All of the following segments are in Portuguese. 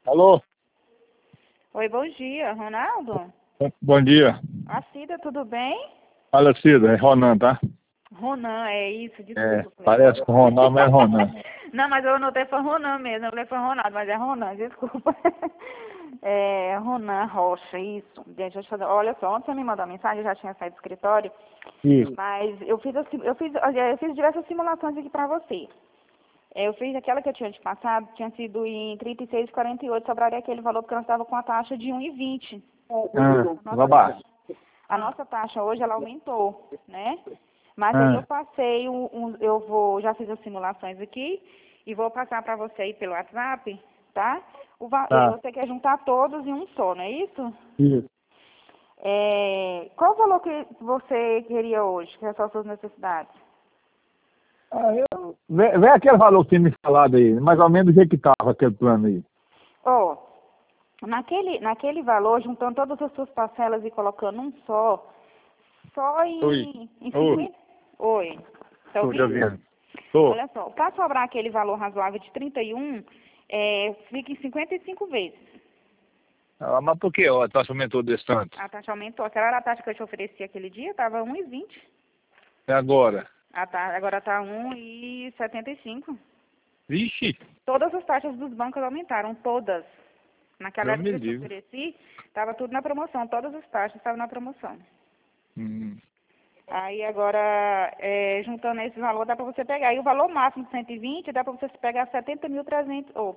Alô? Oi, bom dia, Ronaldo? Bom dia. A Cida, tudo bem? Fala, Cida. É Ronan, tá? Ronan, é isso, É, desculpa. parece com Ronaldo, mas é Ronan. Não, mas eu anotei foi Ronan mesmo, eu falei foi Ronaldo, mas é Ronan, desculpa. É, Ronan Rocha, isso. Deixa eu te fazer. Olha só, ontem você me mandou uma mensagem, eu já tinha saído do escritório, Isso. mas eu fiz diversas simulações aqui pra você. Eu fiz aquela que eu tinha te passado, tinha sido em 36,48, sobraria aquele valor porque nós estava com a taxa de 1,20. Babá. A nossa taxa hoje ela aumentou, né? Mas aí eu Ah, passei já fiz as simulações aqui e vou passar para você aí pelo WhatsApp, tá? tá. Você quer juntar todos em um só, não é isso? Isso. Qual o valor que você queria hoje, que são as suas necessidades? Vê aquele valor que tinha me falado aí, mais ou menos do jeito que tava aquele plano aí. Ó, naquele valor, juntando todas as suas parcelas e colocando um só Oi. em Ô, 50. Oi, tá tô te ouvindo? ouvindo. Tô. Olha só, para sobrar aquele valor razoável de 31, fica em 55 vezes. Ah, mas por que ó, a taxa aumentou desse tanto? A taxa aumentou. Aquela era a taxa que eu te ofereci aquele dia, estava 1,20. É agora? Agora está 1,75. Vixe, Todas as taxas dos bancos aumentaram, todas. Naquela Deus época me que eu te livre. ofereci, estava tudo na promoção, todas as taxas estavam na promoção. Hum. Aí agora, juntando esse valor, dá para você pegar. E o valor máximo de 120, dá para você pegar 70.300, ou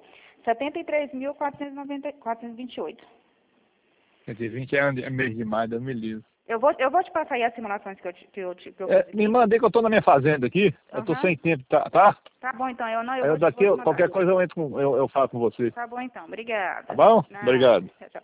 73.428. 120 é mês demais, Deus me livre. Eu vou te passar aí as simulações que eu fiz Me aqui. mandei que eu tô na minha fazenda aqui, eu tô Aham. sem tempo, tá? Tá bom, então. Eu Aí eu vou daqui, te mandar. qualquer coisa eu falo com você. Tá bom, então. Obrigada. Tá bom? Nada. Obrigado. Tchau, tchau.